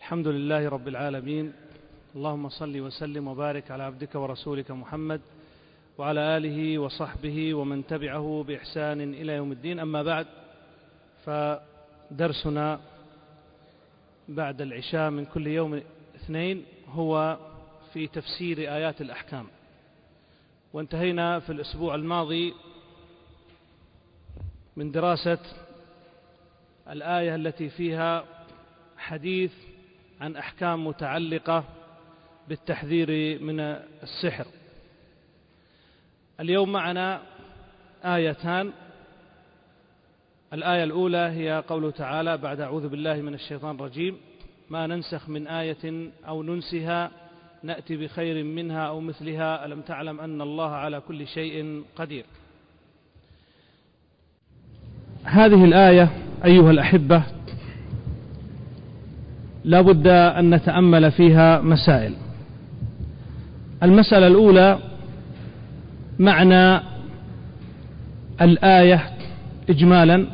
الحمد لله رب العالمين، اللهم صل وسلم وبارك على عبدك ورسولك محمد وعلى آله وصحبه ومن تبعه بإحسان إلى يوم الدين. أما بعد، فدرسنا بعد العشاء من كل يوم اثنين هو في تفسير آيات الأحكام، وانتهينا في الأسبوع الماضي من دراسة الآية التي فيها حديث عن أحكام متعلقة بالتحذير من السحر. اليوم معنا آيتان. الآية الأولى هي قوله تعالى بعد أعوذ بالله من الشيطان الرجيم: ما ننسخ من آية أو ننسها نأتي بخير منها أو مثلها ألم تعلم أن الله على كل شيء قدير. هذه الآية أيها الأحبة لا بد أن نتأمل فيها مسائل. المسألة الأولى معنى الآية إجمالا،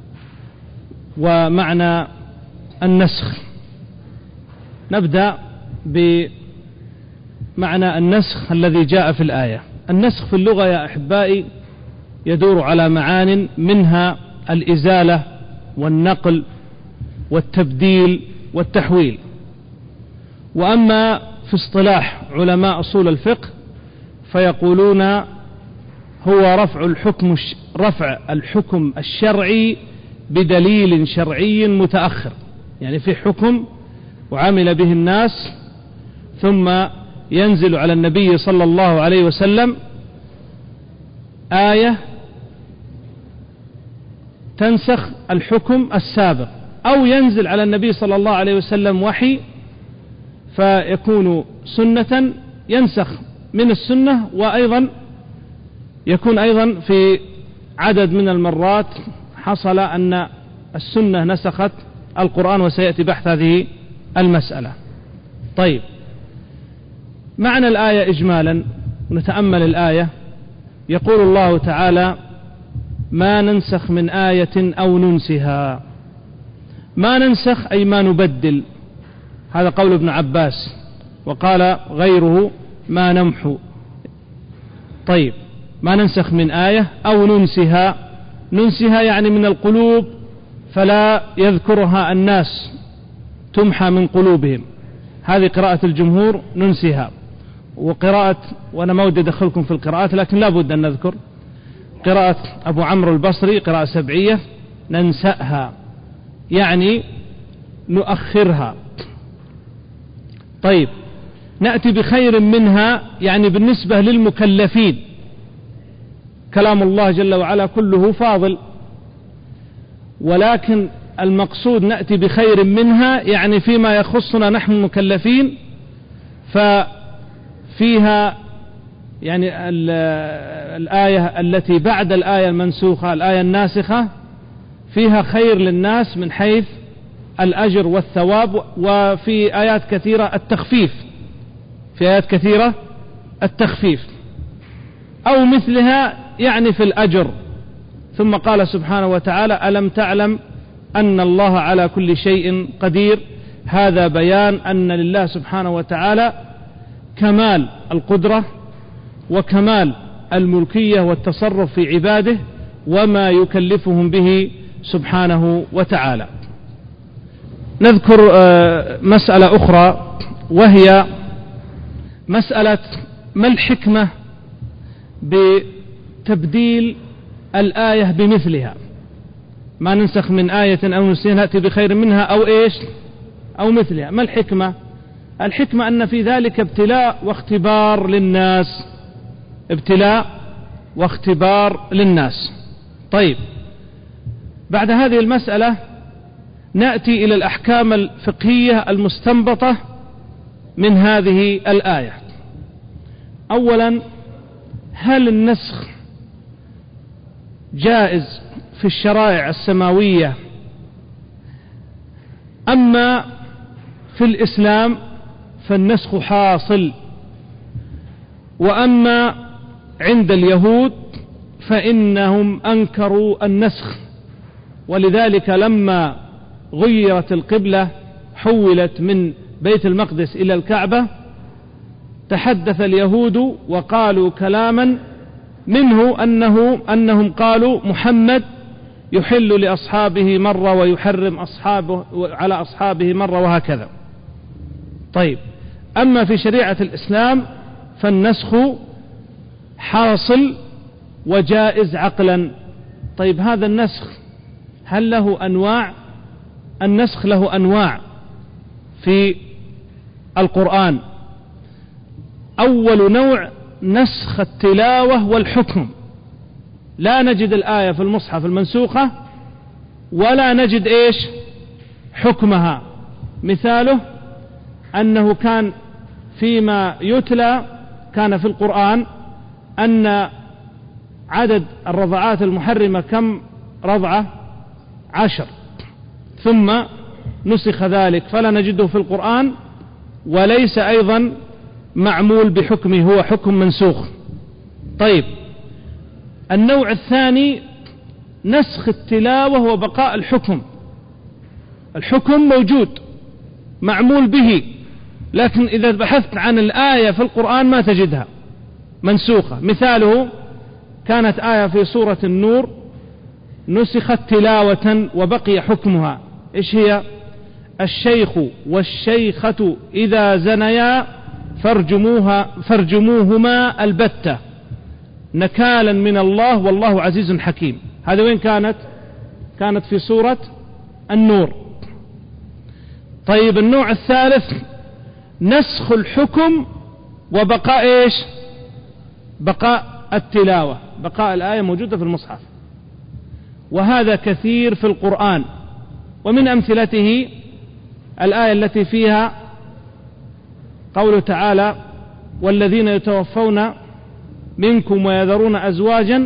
ومعنى النسخ. نبدأ بمعنى النسخ الذي جاء في الآية. النسخ في اللغة يا أحبائي يدور على معان، منها الإزالة والنقل والتبديل والتحويل. وأما في اصطلاح علماء أصول الفقه فيقولون هو رفع الحكم الشرعي بدليل شرعي متأخر، يعني في حكم وعمل به الناس ثم ينزل على النبي صلى الله عليه وسلم آية تنسخ الحكم السابق، أو ينزل على النبي صلى الله عليه وسلم وحي فيكون سنة ينسخ من السنة، وأيضا يكون أيضا في عدد من المرات حصل أن السنة نسخت القرآن، وسيأتي بحث هذه المسألة. طيب، معنى الآية إجمالا نتأمل الآية. يقول الله تعالى: ما ننسخ من آية أو ننسها. ما ننسخ أي ما نبدل، هذا قول ابن عباس، وقال غيره ما نمحو. طيب، ما ننسخ من آية أو ننسها. ننسها يعني من القلوب فلا يذكرها الناس، تمحى من قلوبهم. هذه قراءة الجمهور ننسها. وقراءة، وأنا ما ودي أدخلكم في القراءات لكن لا بد أن نذكر قراءة أبو عمرو البصري، قراءة سبعية: ننسأها يعني نؤخرها. طيب، نأتي بخير منها يعني بالنسبة للمكلفين. كلام الله جل وعلا كله فاضل، ولكن المقصود نأتي بخير منها يعني فيما يخصنا نحن المكلفين، ففيها يعني الآية التي بعد الآية المنسوخة، الآية الناسخة، فيها خير للناس من حيث الأجر والثواب، وفي آيات كثيرة التخفيف، في آيات كثيرة التخفيف، أو مثلها يعني في الأجر. ثم قال سبحانه وتعالى: ألم تعلم أن الله على كل شيء قدير. هذا بيان أن لله سبحانه وتعالى كمال القدرة وكمال الملكية والتصرف في عباده وما يكلفهم به سبحانه وتعالى. نذكر مسألة أخرى، وهي مسألة ما الحكمة بتبديل الآية بمثلها. ما ننسخ من آية أو ننسها نأتي بخير منها أو إيش أو مثلها. ما الحكمة؟ الحكمة أن في ذلك ابتلاء واختبار للناس، ابتلاء واختبار للناس. طيب، بعد هذه المسألة نأتي إلى الأحكام الفقهية المستنبطة من هذه الآية. أولا، هل النسخ جائز في الشرائع السماوية؟ أما في الإسلام فالنسخ حاصل، وأما عند اليهود فإنهم أنكروا النسخ، ولذلك لما غيرت القبلة حولت من بيت المقدس إلى الكعبة تحدث اليهود وقالوا كلاما منه أنهم قالوا محمد يحل لأصحابه مرة ويحرم على أصحابه مرة وهكذا. طيب، أما في شريعة الإسلام فالنسخ حاصل وجائز عقلا. طيب، هذا النسخ هل له أنواع؟ النسخ له أنواع في القرآن. أول نوع نسخ التلاوة والحكم، لا نجد الآية في المصحف المنسوخة ولا نجد حكمها. مثاله أنه كان فيما يتلى كان في القرآن أن عدد الرضعات المحرمة كم رضعة؟ 10، ثم نسخ ذلك فلا نجده في القرآن، وليس أيضا معمول بحكمه، هو حكم منسوخ. طيب، النوع الثاني نسخ التلاوة وبقاء الحكم. الحكم موجود معمول به، لكن إذا بحثت عن الآية في القرآن ما تجدها، منسوخة. مثاله كانت آية في سورة النور نسخت تلاوة وبقي حكمها. إيش هي؟ الشيخ والشيخة إذا زنيا فارجموهما البتة نكالا من الله والله عزيز حكيم. هذا وين كانت؟ كانت في سورة النور. طيب، النوع الثالث نسخ الحكم وبقاء بقاء التلاوة، بقاء الآية موجودة في المصحف، وهذا كثير في القرآن. ومن أمثلته الآية التي فيها قوله تعالى والذين يتوفون منكم ويذرون أزواجا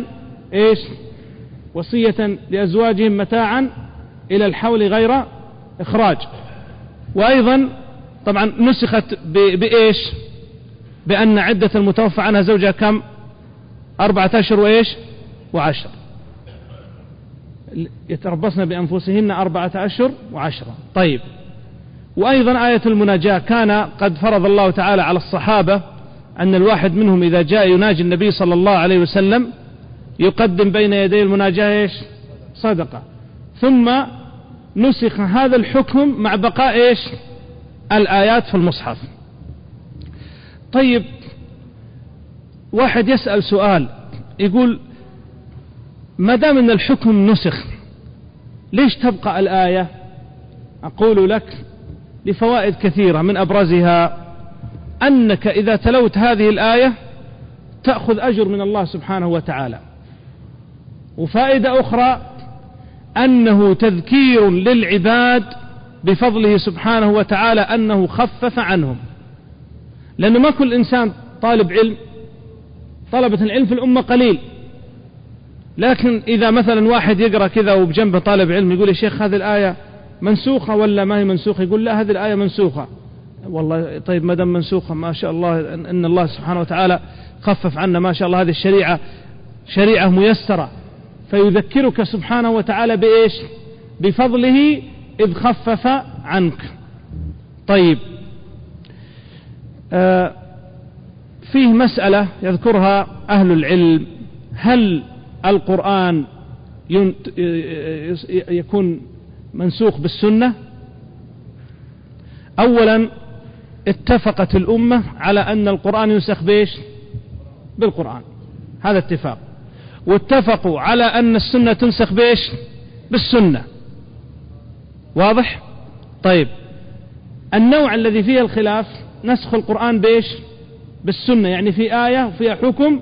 وصية لأزواجهم متاعا إلى الحول غير إخراج. وأيضا طبعا نسخت بأن عدة المتوفى عنها زوجها كم؟ 4 أشهر و10، يتربصن بأنفسهن 4 أشهر و10. طيب، وأيضا آية المناجاة كان قد فرض الله تعالى على الصحابة أن الواحد منهم إذا جاء يناجي النبي صلى الله عليه وسلم يقدم بين يدي المناجاة صدقة. ثم نسخ هذا الحكم مع بقاء الآيات في المصحف. طيب، واحد يسأل سؤال يقول ما دام أن الحكم نسخ ليش تبقى الآية؟ أقول لك لفوائد كثيرة، من أبرزها أنك إذا تلوت هذه الآية تأخذ أجر من الله سبحانه وتعالى. وفائدة أخرى أنه تذكير للعباد بفضله سبحانه وتعالى أنه خفف عنهم، لأنه ما كل إنسان طالب علم، طلبة العلم في الأمة قليل، لكن إذا مثلا واحد يقرأ كذا وبجنبه طالب علم يقول يا شيخ هذه الآية منسوخة ولا ما هي منسوخة؟ يقول لا هذه الآية منسوخة. والله طيب، ما دام منسوخة ما شاء الله إن الله سبحانه وتعالى خفف عنا، ما شاء الله هذه الشريعة شريعة ميسرة، فيذكرك سبحانه وتعالى بفضله إذ خفف عنك. طيب، فيه مسألة يذكرها أهل العلم، هل القرآن يكون منسوخ بالسنة؟ أولا اتفقت الأمة على أن القرآن ينسخ بالقرآن، هذا اتفاق. واتفقوا على أن السنة تنسخ بالسنة، واضح؟ طيب، النوع الذي فيه الخلاف نسخ القرآن بالسنة، يعني في آية وفيها حكم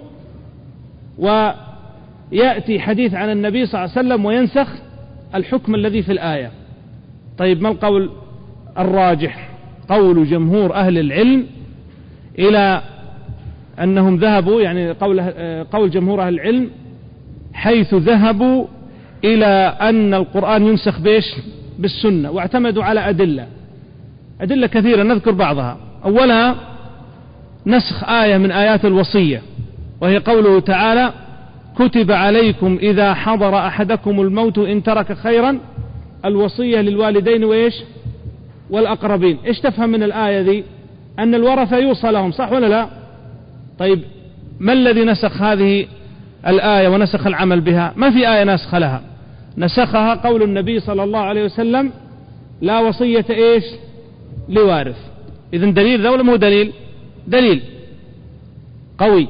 ويأتي حديث عن النبي صلى الله عليه وسلم وينسخ الحكم الذي في الآية. طيب، ما القول الراجح؟ قول جمهور أهل العلم إلى أنهم ذهبوا، يعني قول جمهور أهل العلم حيث ذهبوا إلى أن القرآن ينسخ بالسنة، واعتمدوا على أدلة كثيرة نذكر بعضها. أولها نسخ آية من آيات الوصية، وهي قوله تعالى كتب عليكم إذا حضر أحدكم الموت إن ترك خيرا الوصية للوالدين والأقربين. إيش تفهم من الآية ذي؟ أن الورثة يوصى لهم، صح ولا لا؟ طيب ما الذي نسخ هذه الآية ونسخ العمل بها؟ ما في آية نسخ لها، نسخها قول النبي صلى الله عليه وسلم: لا وصية إيش لوارث. إذن دليل ذا ولا مو دليل؟ دليل قوي.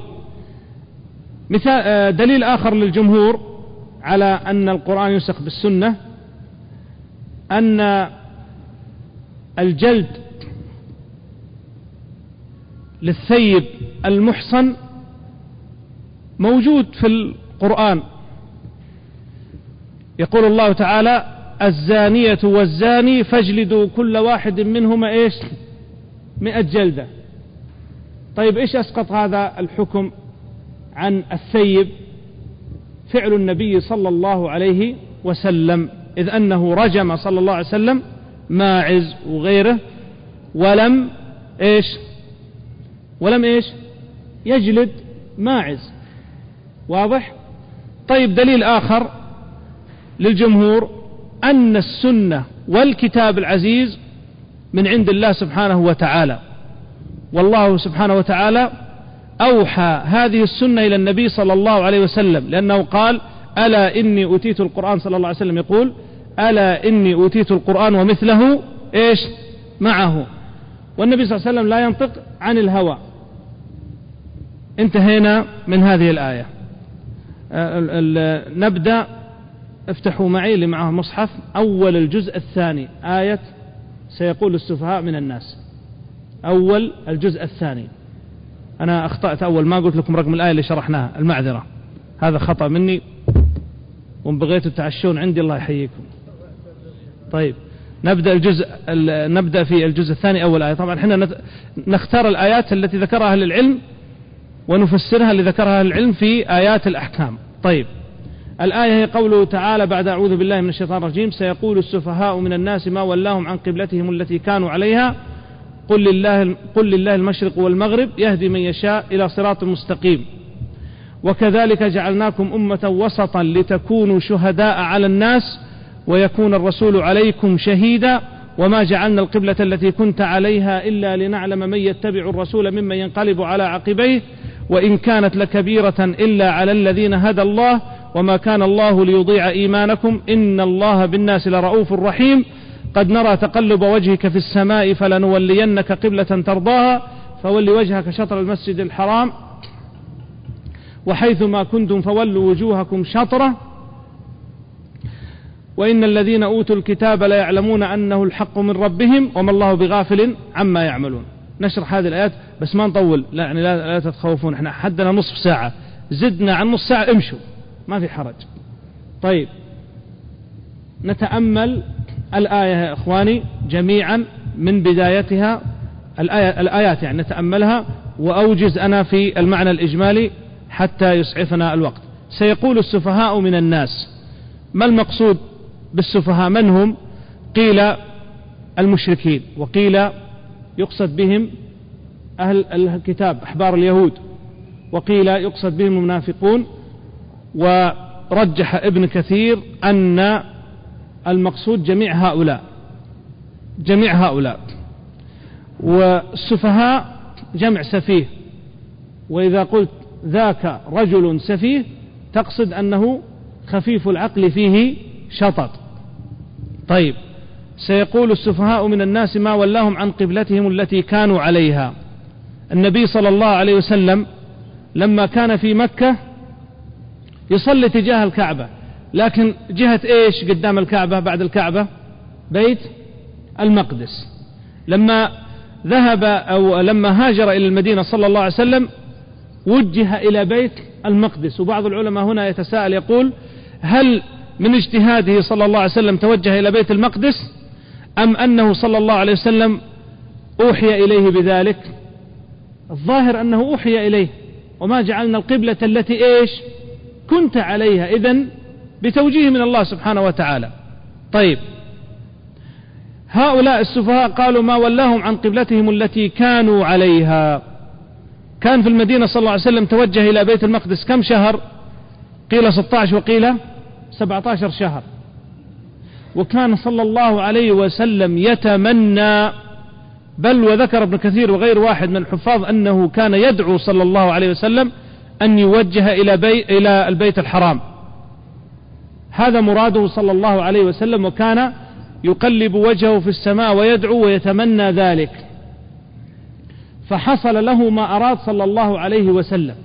مثال دليل آخر للجمهور على أن القرآن ينسخ بالسنة، أن الجلد للثيب المحصن موجود في القرآن. يقول الله تعالى: الزانية والزاني فاجلدوا كل واحد منهما إيش 100 جلدة. طيب إيش أسقط هذا الحكم عن الثيب؟ فعل النبي صلى الله عليه وسلم، إذ أنه رجم صلى الله عليه وسلم ماعز وغيره ولم يجلد ماعز. واضح؟ طيب دليل آخر للجمهور أن السنة والكتاب العزيز من عند الله سبحانه وتعالى، والله سبحانه وتعالى أوحى هذه السنة إلى النبي صلى الله عليه وسلم، لأنه قال: ألا إني أوتيت القرآن. صلى الله عليه وسلم يقول: ألا إني أوتيت القرآن ومثله معه. والنبي صلى الله عليه وسلم لا ينطق عن الهوى. انتهينا من هذه الآية. نبدأ. افتحوا معي اللي معه مصحف أول الجزء الثاني، آية سيقول السفهاء من الناس. أول الجزء الثاني. أنا أخطأت أول ما قلت لكم رقم الآية اللي شرحناها، المعذرة، هذا خطأ مني، وإن بغيتوا تعشون عندي الله يحييكم. طيب نبدأ في الجزء الثاني أول آية. طبعا احنا نختار الآيات التي ذكرها أهل العلم ونفسرها اللي ذكرها أهل العلم في آيات الأحكام. طيب الآية هي قوله تعالى بعد: أعوذ بالله من الشيطان الرجيم: سيقول السفهاء من الناس ما ولاهم عن قبلتهم التي كانوا عليها قل لله المشرق والمغرب يهدي من يشاء إلى صراط مستقيم. وكذلك جعلناكم أمة وسطا لتكونوا شهداء على الناس ويكون الرسول عليكم شهيدا وما جعلنا القبلة التي كنت عليها إلا لنعلم من يتبع الرسول ممن ينقلب على عقبيه وإن كانت لكبيرة إلا على الذين هدى الله وما كان الله ليضيع إيمانكم إن الله بالناس لرؤوف رحيم. قد نرى تقلب وجهك في السماء فلنولينك قبلة ترضاها فول وجهك شطر المسجد الحرام وحيثما كنتم فولوا وجوهكم شطره وإن الذين أوتوا الكتاب لا يعلمون أنه الحق من ربهم وما الله بغافل عما يعملون. نشرح هذه الآيات بس ما نطول، يعني لا تتخوفون، احنا حدنا نصف ساعة، زدنا عن نصف ساعة امشوا ما في حرج. طيب نتأمل الآية يا إخواني جميعا من بدايتها، الآيات يعني نتأملها وأوجز أنا في المعنى الإجمالي حتى يسعفنا الوقت. سيقول السفهاء من الناس، ما المقصود بالسفهاء؟ من هم؟ قيل المشركين، وقيل يقصد بهم أهل الكتاب أحبار اليهود، وقيل يقصد بهم المنافقون، ورجح ابن كثير أن المقصود جميع هؤلاء. والسفهاء جمع سفيه، وإذا قلت ذاك رجل سفيه تقصد أنه خفيف العقل فيه شطط. طيب سيقول السفهاء من الناس ما ولاهم عن قبلتهم التي كانوا عليها. النبي صلى الله عليه وسلم لما كان في مكة يصلي تجاه الكعبة، لكن جهة ايش قدام الكعبة بعد الكعبة؟ بيت المقدس. لما ذهب أو لما هاجر إلى المدينة صلى الله عليه وسلم وجه إلى بيت المقدس. وبعض العلماء هنا يتساءل يقول هل من اجتهاده صلى الله عليه وسلم توجه إلى بيت المقدس أم أنه صلى الله عليه وسلم أوحي إليه بذلك؟ الظاهر أنه أوحي إليه، وما جعلنا القبلة التي إيش كنت عليها، إذن بتوجيه من الله سبحانه وتعالى. طيب هؤلاء السفهاء قالوا ما ولاهم عن قبلتهم التي كانوا عليها. كان في المدينة صلى الله عليه وسلم توجه إلى بيت المقدس كم شهر؟ قيل 16 وقيل 17 شهر. وكان صلى الله عليه وسلم يتمنى، بل وذكر ابن كثير وغير واحد من الحفاظ أنه كان يدعو صلى الله عليه وسلم أن يوجه إلى البيت الحرام. هذا مراده صلى الله عليه وسلم، وكان يقلب وجهه في السماء ويدعو ويتمنى ذلك، فحصل له ما أراد صلى الله عليه وسلم.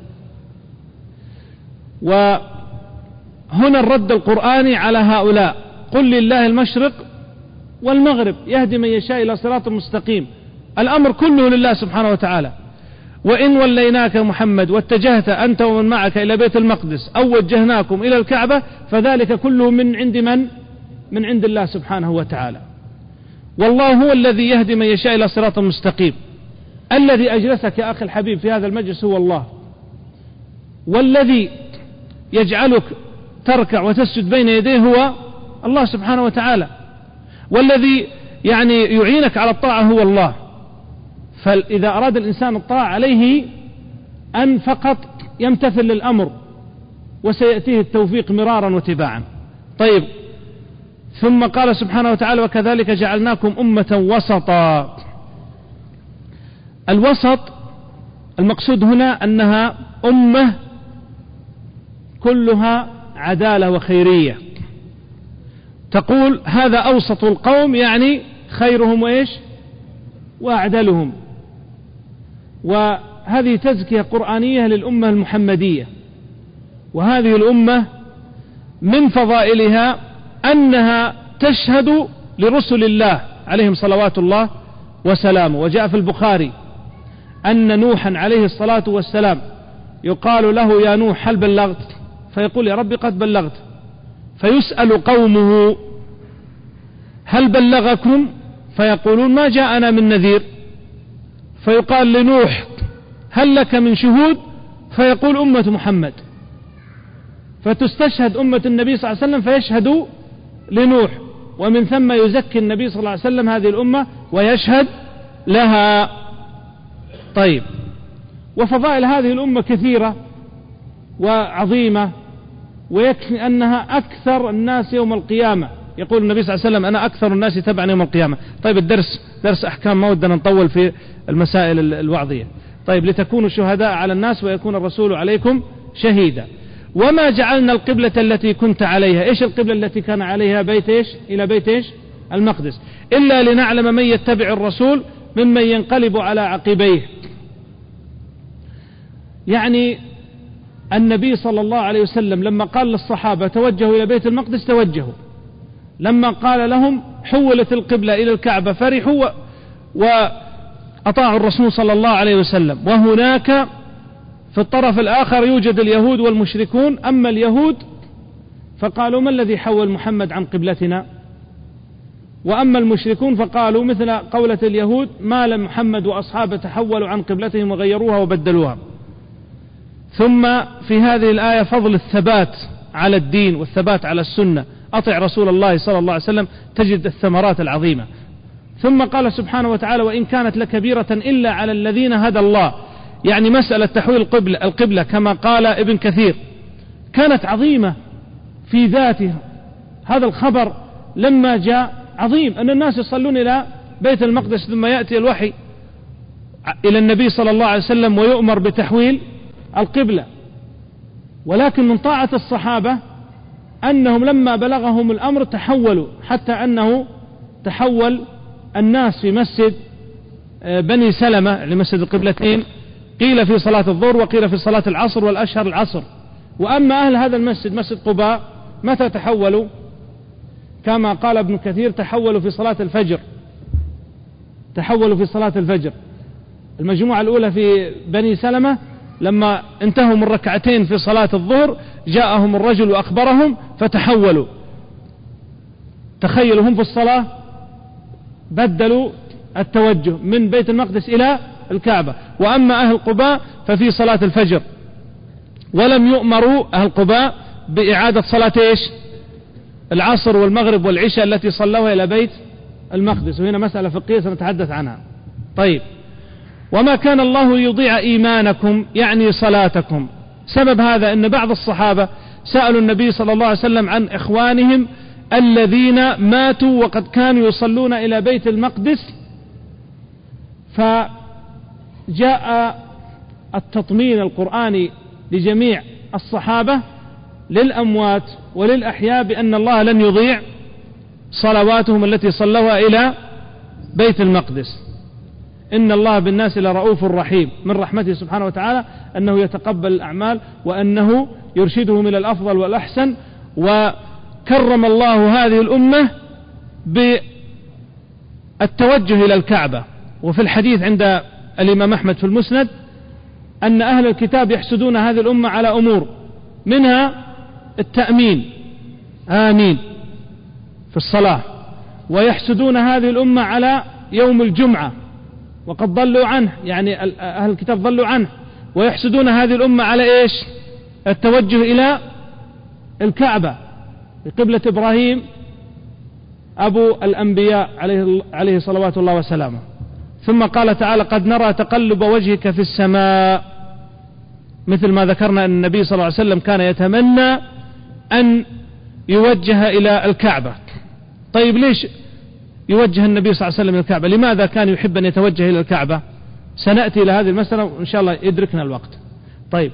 وهنا الرد القرآني على هؤلاء: قل لله المشرق والمغرب يهدي من يشاء إلى صراط مستقيم. الأمر كله لله سبحانه وتعالى. وإن وليناك محمد واتجهت أنت ومن معك إلى بيت المقدس أو وجهناكم إلى الكعبة فذلك كله من عند من؟ من عند الله سبحانه وتعالى. والله هو الذي يهدي من يشاء إلى صراط مستقيم. الذي أجلسك يا أخي الحبيب في هذا المجلس هو الله، والذي يجعلك تركع وتسجد بين يديه هو الله سبحانه وتعالى، والذي يعينك على الطاعة هو الله. فإذا أراد الإنسان الطاعة عليه أن فقط يمتثل للأمر، وسيأتيه التوفيق مرارا وتباعا. طيب، ثم قال سبحانه وتعالى: وكذلك جعلناكم أمة وسطا. الوسط المقصود هنا أنها أمة كلها عدالة وخيرية. تقول هذا أوسط القوم، يعني خيرهم وإيش؟ وأعدلهم. وهذه تزكية قرآنية للأمة المحمدية. وهذه الأمة من فضائلها أنها تشهد لرسل الله عليهم صلوات الله وسلامه. وجاء في البخاري أن نوحا عليه الصلاة والسلام يقال له: يا نوح هل بلغت؟ فيقول: يا رب قد بلغت. فيسأل قومه: هل بلغكم؟ فيقولون: ما جاءنا من نذير. فيقال لنوح: هل لك من شهود؟ فيقول: أمة محمد. فتستشهد أمة النبي صلى الله عليه وسلم فيشهدوا لنوح، ومن ثم يزكي النبي صلى الله عليه وسلم هذه الأمة ويشهد لها. طيب، وفضائل هذه الأمة كثيرة وعظيمة، ويكفي أنها أكثر الناس يوم القيامة. يقول النبي صلى الله عليه وسلم: أنا أكثر الناس تبعا يوم القيامة. طيب، الدرس درس أحكام، ما ودنا نطول في المسائل الوعظية. طيب، لتكونوا شهداء على الناس ويكون الرسول عليكم شهيدا. وما جعلنا القبلة التي كنت عليها. إيش القبلة التي كان عليها؟ بيت إيش؟ إلى بيت إيش؟ المقدس. إلا لنعلم من يتبع الرسول ممن ينقلب على عقبيه. يعني النبي صلى الله عليه وسلم لما قال للصحابة توجهوا إلى بيت المقدس توجهوا، لما قال لهم حولت القبلة إلى الكعبة فرحوا وأطاعوا الرسول صلى الله عليه وسلم. وهناك في الطرف الآخر يوجد اليهود والمشركون. أما اليهود فقالوا: ما الذي حول محمد عن قبلتنا؟ وأما المشركون فقالوا مثل قولة اليهود: ما لم محمد وأصحابه تحولوا عن قبلتهم وغيروها وبدلوها. ثم في هذه الآية فضل الثبات على الدين والثبات على السنة. أطع رسول الله صلى الله عليه وسلم تجد الثمرات العظيمة. ثم قال سبحانه وتعالى: وإن كانت لكبيرة إلا على الذين هدى الله. يعني مسألة تحويل القبلة كما قال ابن كثير كانت عظيمة في ذاتها. هذا الخبر لما جاء عظيم، أن الناس يصلون إلى بيت المقدس ثم يأتي الوحي إلى النبي صلى الله عليه وسلم ويؤمر بتحويل القبلة. ولكن من طاعة الصحابة أنهم لما بلغهم الأمر تحولوا، حتى أنه تحول الناس في مسجد بني سلمة لمسجد القبلتين، قيل في صلاة الظهر وقيل في صلاة العصر، والأشهر العصر. وأما أهل هذا المسجد مسجد قباء متى تحولوا؟ كما قال ابن كثير: تحولوا في صلاة الفجر. تحولوا في صلاة الفجر. المجموعة الأولى في بني سلمة لما انتهوا من ركعتين في صلاة الظهر جاءهم الرجل وأخبرهم فتحولوا. تخيلوا هم في الصلاة بدلوا التوجه من بيت المقدس إلى الكعبة. وأما أهل قباء ففي صلاة الفجر، ولم يؤمروا أهل قباء بإعادة صلاة إيش؟ العصر والمغرب والعشاء التي صلوها إلى بيت المقدس. وهنا مسألة فقهية سنتحدث عنها. طيب، وما كان الله يضيع إيمانكم يعني صلاتكم. سبب هذا أن بعض الصحابة سألوا النبي صلى الله عليه وسلم عن إخوانهم الذين ماتوا وقد كانوا يصلون إلى بيت المقدس، فجاء التطمين القرآني لجميع الصحابة للأموات وللأحياء بأن الله لن يضيع صلواتهم التي صلوها إلى بيت المقدس. إن الله بالناس لرؤوف رحيم، من رحمته سبحانه وتعالى أنه يتقبل الأعمال وأنه يرشدهم إلى الأفضل والأحسن. وكرم الله هذه الأمة بالتوجه إلى الكعبة. وفي الحديث عند الإمام أحمد في المسند أن أهل الكتاب يحسدون هذه الأمة على أمور، منها التأمين، آمين في الصلاة، ويحسدون هذه الأمة على يوم الجمعة وقد ضلوا عنه، يعني أهل الكتاب ضلوا عنه، ويحسدون هذه الأمة على إيش؟ التوجه إلى الكعبة بقبلة إبراهيم أبو الأنبياء عليه صلوات الله وسلامه. ثم قال تعالى: قد نرى تقلب وجهك في السماء، مثل ما ذكرنا أن النبي صلى الله عليه وسلم كان يتمنى أن يوجه إلى الكعبة. طيب ليش يوجه النبي صلى الله عليه وسلم إلى الكعبة؟ لماذا كان يحب أن يتوجه إلى الكعبة؟ سنأتي إلى هذه المسألة وإن شاء الله يدركنا الوقت. طيب،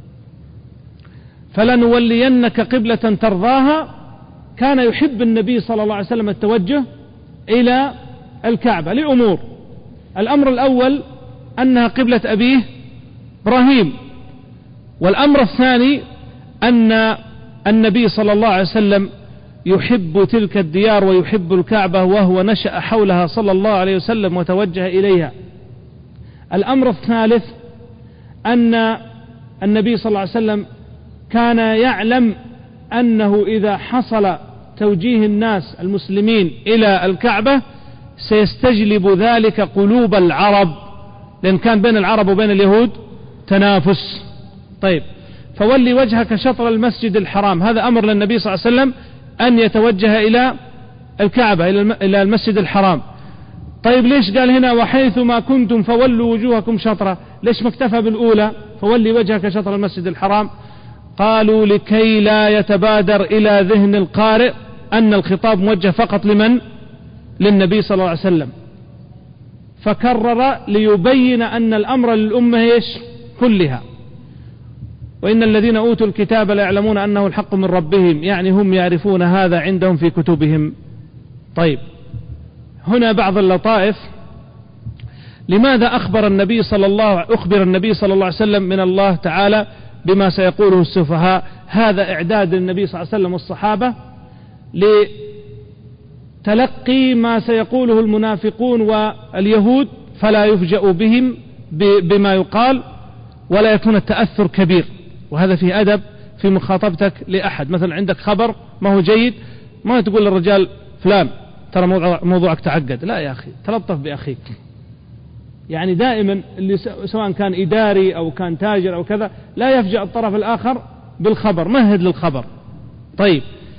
فلنولينك قبلة ترضاها. كان يحب النبي صلى الله عليه وسلم التوجه إلى الكعبة لأمور. الأمر الأول أنها قبلة أبيه إبراهيم، والأمر الثاني أن النبي صلى الله عليه وسلم يحب تلك الديار ويحب الكعبة، وهو نشأ حولها صلى الله عليه وسلم وتوجه إليها. الأمر الثالث أن النبي صلى الله عليه وسلم كان يعلم أنه إذا حصل توجيه الناس المسلمين إلى الكعبة سيستجلب ذلك قلوب العرب، لأن كان بين العرب وبين اليهود تنافس. طيب، فولي وجهك شطر المسجد الحرام، هذا أمر للنبي صلى الله عليه وسلم أن يتوجه إلى الكعبة، إلى المسجد الحرام. طيب ليش قال هنا وحيث ما كنتم فولوا وجوهكم شطرة؟ ليش ما اكتفى بالأولى فولي وجهك شطر المسجد الحرام؟ قالوا لكي لا يتبادر إلى ذهن القارئ أن الخطاب موجه فقط لمن؟ للنبي صلى الله عليه وسلم، فكرر ليبين أن الأمر للأمة إيش؟ كلها. وإن الذين أوتوا الكتاب لا يعلمون أنه الحق من ربهم، يعني هم يعرفون هذا عندهم في كتبهم. طيب، هنا بعض اللطائف. لماذا أخبر النبي صلى الله عليه وسلم من الله تعالى بما سيقوله السفهاء؟ هذا إعداد النبي صلى الله عليه وسلم والصحابة لتلقي ما سيقوله المنافقون واليهود، فلا يفجأوا بهم بما يقال ولا يكون التأثر كبير. وهذا فيه أدب في مخاطبتك لأحد. مثلا عندك خبر ما هو جيد، ما تقول للرجال فلان ترى موضوعك تعقد، لا يا أخي، تلطف بأخيك. يعني دائما اللي سواء كان إداري أو كان تاجر أو كذا لا يفجأ الطرف الآخر بالخبر، مهد للخبر. طيب،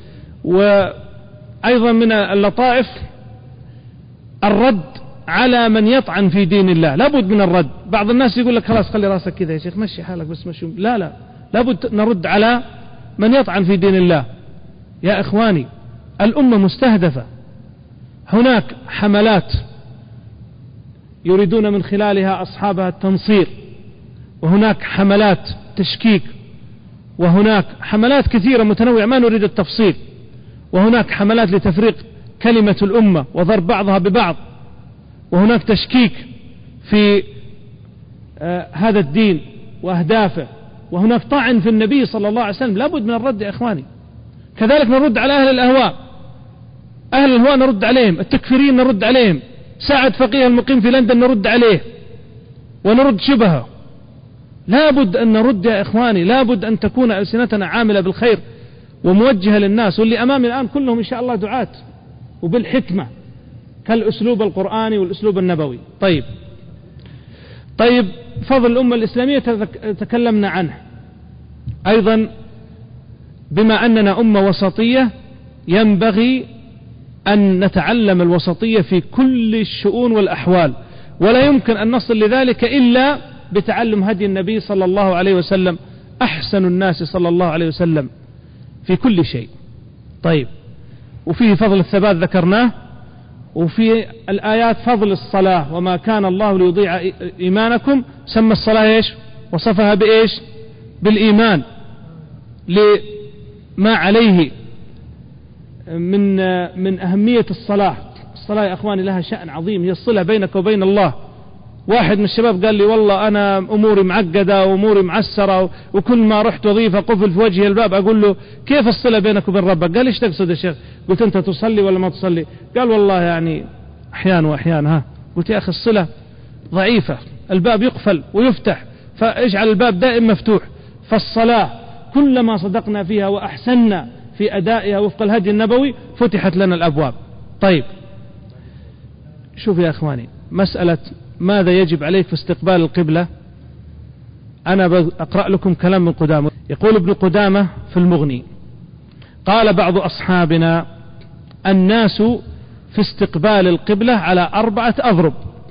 وأيضا من اللطائف الرد على من يطعن في دين الله، لابد من الرد. بعض الناس يقول لك خلاص خلي راسك كذا يا شيخ، مشي حالك بس مشي. لا، لابد نرد على من يطعن في دين الله. يا إخواني، الأمة مستهدفة، هناك حملات يريدون من خلالها أصحابها التنصير، وهناك حملات تشكيك، وهناك حملات كثيرة متنوعة ما نريد التفصيل، وهناك حملات لتفريق كلمة الأمة وضرب بعضها ببعض، وهناك تشكيك في هذا الدين وأهدافه، وهناك طعن في النبي صلى الله عليه وسلم. لابد من الرد يا إخواني. كذلك نرد على أهل الأهواء، أهل الأهواء نرد عليهم، التكفيرين نرد عليهم، ساعد فقيه المقيم في لندن نرد عليه ونرد شبهه. لابد أن نرد يا إخواني، لابد أن تكون ألسنتنا عاملة بالخير وموجهة للناس. واللي أمامي الآن كلهم إن شاء الله دعاة وبالحكمة كالأسلوب القرآني والأسلوب النبوي. طيب، فضل الأمة الإسلامية تكلمنا عنه. أيضا بما أننا أمة وسطية ينبغي أن نتعلم الوسطية في كل الشؤون والأحوال، ولا يمكن أن نصل لذلك إلا بتعلم هدي النبي صلى الله عليه وسلم، أحسن الناس صلى الله عليه وسلم في كل شيء. طيب، وفيه فضل الثبات ذكرناه، وفي الآيات فضل الصلاة، وما كان الله ليضيع إيمانكم، سمى الصلاة إيش؟ وصفها بإيش؟ بالإيمان، لما عليه من أهمية الصلاة. الصلاة يا أخواني لها شأن عظيم، هي الصلة بينك وبين الله. واحد من الشباب قال لي والله أنا أموري معقدة وأموري معسرة، وكل ما رحت وظيفة قفل في وجهي الباب. أقول له كيف الصلة بينك وبين ربك؟ قال إيش تقصد يا شيخ؟ قلت أنت تصلي ولا ما تصلي؟ قال والله يعني أحيان وأحيان. ها، قلت يا أخي الصلة ضعيفة، الباب يقفل ويفتح، فاجعل الباب دائم مفتوح. فالصلاة كلما صدقنا فيها وأحسننا في أدائها وفق الهدي النبوي فتحت لنا الأبواب. طيب شوف يا أخواني، مسألة ماذا يجب عليك في استقبال القبلة، أنا أقرأ لكم كلام من قدامة. يقول ابن قدامة في المغني: قال بعض أصحابنا: الناس في استقبال القبلة على 4 أضرب،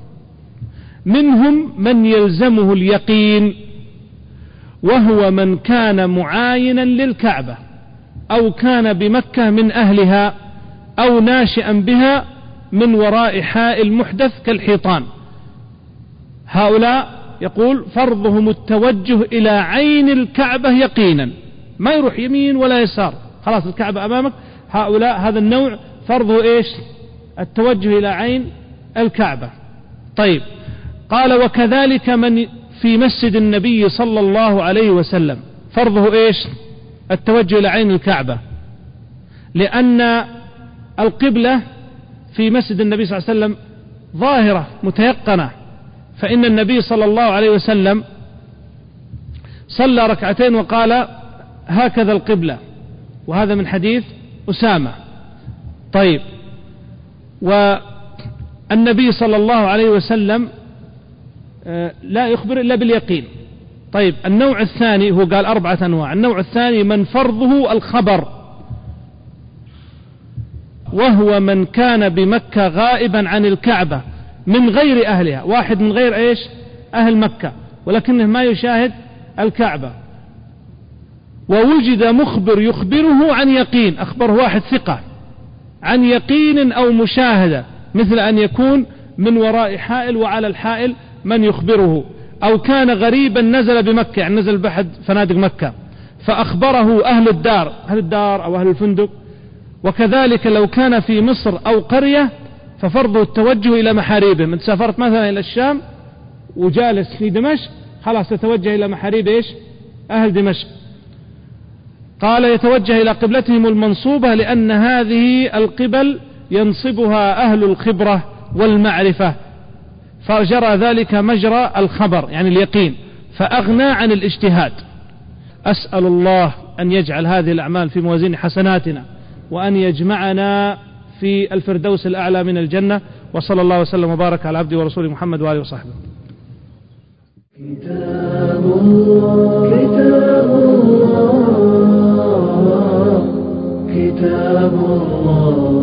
منهم من يلزمه اليقين، وهو من كان معاينا للكعبة، أو كان بمكة من أهلها، أو ناشئا بها من وراء حائل محدث كالحيطان. هؤلاء يقول فرضهم التوجه إلى عين الكعبة يقينا، ما يروح يمين ولا يسار، خلاص الكعبة أمامك. هؤلاء هذا النوع فرضه إيش؟ التوجه إلى عين الكعبة. طيب، قال: وكذلك من في مسجد النبي صلى الله عليه وسلم فرضه إيش؟ التوجه إلى عين الكعبة، لأن القبلة في مسجد النبي صلى الله عليه وسلم ظاهرة متيقنة، فإن النبي صلى الله عليه وسلم صلى ركعتين وقال: هكذا القبلة، وهذا من حديث أسامة. طيب، والنبي صلى الله عليه وسلم لا يخبر إلا باليقين. طيب، النوع الثاني، هو قال 4 أنواع. النوع الثاني من فرضه الخبر، وهو من كان بمكة غائبا عن الكعبة من غير أهلها، واحد من غير إيش؟ أهل مكة، ولكنه ما يشاهد الكعبة، ووجد مخبر يخبره عن يقين، أخبره واحد ثقة عن يقين أو مشاهدة، مثل أن يكون من وراء حائل وعلى الحائل من يخبره، أو كان غريبا نزل بمكة، يعني نزل بأحد فنادق مكة فأخبره أهل الدار أو أهل الفندق. وكذلك لو كان في مصر أو قرية ففرضه التوجه إلى محاريبهم. انت سافرت مثلا إلى الشام وجالس في دمشق، خلاص تتوجه إلى محاريب إيش؟ أهل دمشق. قال: يتوجه إلى قبلتهم المنصوبة، لأن هذه القبل ينصبها أهل الخبرة والمعرفة، فجرى ذلك مجرى الخبر يعني اليقين، فأغنى عن الاجتهاد. أسأل الله أن يجعل هذه الأعمال في موازين حسناتنا، وأن يجمعنا في الفردوس الأعلى من الجنة. وصلى الله وسلم وبارك على عبده ورسوله محمد وآله وصحبه. كتاب الله كتاب الله كتاب الله.